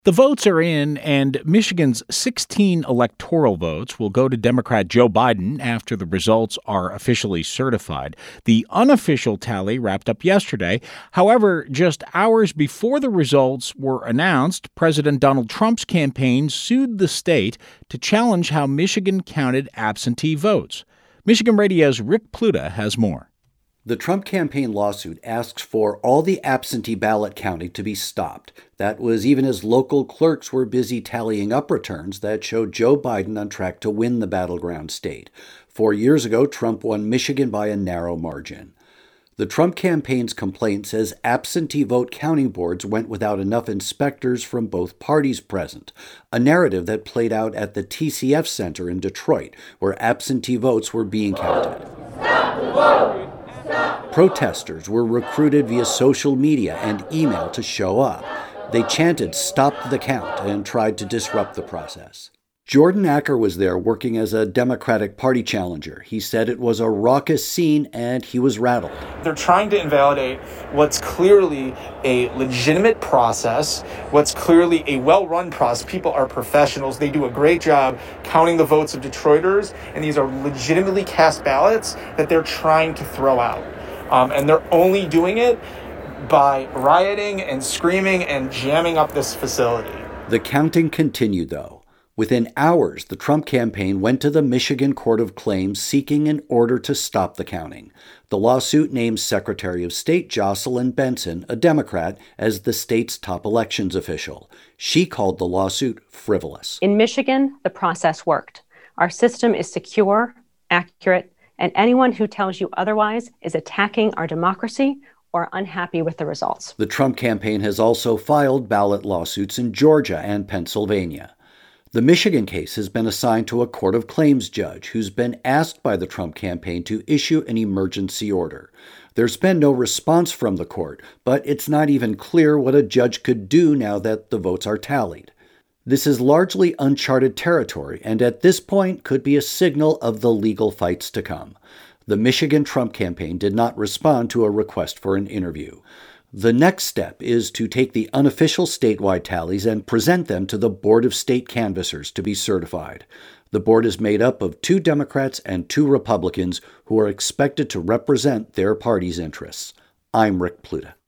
The votes are in, and Michigan's 16 electoral votes will go to Democrat Joe Biden after the results are officially certified. The unofficial tally wrapped up yesterday. However, just hours before the results were announced, President Donald Trump's campaign sued the state to challenge how Michigan counted absentee votes. Michigan Radio's Rick Pluta has more. The Trump campaign lawsuit asks for all the absentee ballot counting to be stopped. That was even as local clerks were busy tallying up returns that showed Joe Biden on track to win the battleground state. 4 years ago, Trump won Michigan by a narrow margin. The Trump campaign's complaint says absentee vote counting boards went without enough inspectors from both parties present, a narrative that played out at the TCF Center in Detroit, where absentee votes were being counted. Stop the vote! Protesters were recruited via social media and email to show up. They chanted, "Stop the count," and tried to disrupt the process. Jordan Acker was there working as a Democratic Party challenger. He said it was a raucous scene and he was rattled. They're trying to invalidate what's clearly a legitimate process, what's clearly a well-run process. People are professionals. They do a great job counting the votes of Detroiters, and these are legitimately cast ballots that they're trying to throw out. And they're only doing it by rioting and screaming and jamming up this facility. The counting continued, though. Within hours, the Trump campaign went to the Michigan Court of Claims seeking an order to stop the counting. The lawsuit names Secretary of State Jocelyn Benson, a Democrat, as the state's top elections official. She called the lawsuit frivolous. In Michigan, the process worked. Our system is secure, accurate, and anyone who tells you otherwise is attacking our democracy or unhappy with the results. The Trump campaign has also filed ballot lawsuits in Georgia and Pennsylvania. The Michigan case has been assigned to a court of claims judge who's been asked by the Trump campaign to issue an emergency order. There's been no response from the court, but it's not even clear what a judge could do now that the votes are tallied. This is largely uncharted territory, and at this point could be a signal of the legal fights to come. The Michigan Trump campaign did not respond to a request for an interview. The next step is to take the unofficial statewide tallies and present them to the Board of State Canvassers to be certified. The board is made up of 2 Democrats and 2 Republicans who are expected to represent their party's interests. I'm Rick Pluta.